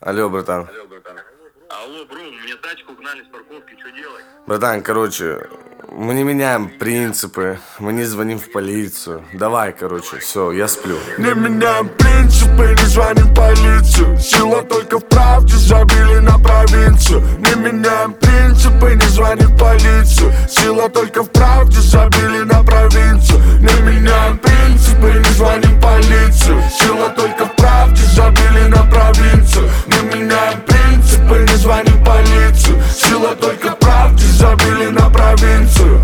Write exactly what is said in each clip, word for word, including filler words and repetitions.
Алло, братан. Алло, братан. Алло, бро, мне тачку угнали с парковки, что делать? Братан, короче, мы не меняем принципы, мы не звоним в полицию. Давай, короче, все, я сплю. Не меняем принципы, не звоним в полицию. Сила только в правде, забили на провинцию. Не меняем принципы, не звоним в полицию. Сила только в правде, забили на провинцию. Не меняем принципы, не звоним в полицию. Сила только в правде, забили на провинцию. Не меняем принципы, не звоним в полицию. Сила только в правде, забили на провинцию.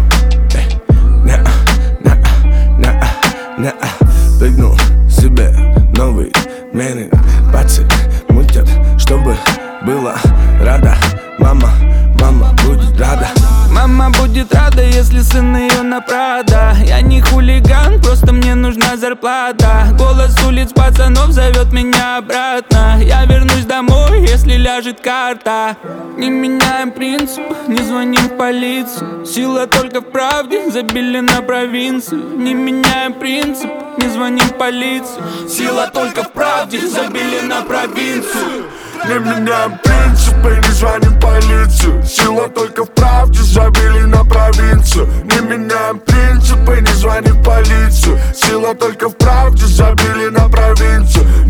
Прыгнул себе новый менеджер. Пацаны мутят, чтобы было рада. Мама, мама будет рада. Мама будет рада, если сын ее на Прада. Я не хулиган, просто мне нужна зарплата. Голос улиц пацанов зовет меня обратно. Я вернусь домой, если ляжет карта. Не меняем принцип, не звоним в полицию. Сила только в правде, забили на провинцию. Не меняем принцип, не звоним в полицию. Сила только в правде, забили на провинцию. Не меняем принципы, не звоним в полицию. Сила только в правде, забили на провинцию. Не меняем принципы, не звоним в полицию. Сила только в правде, забили на провинцию.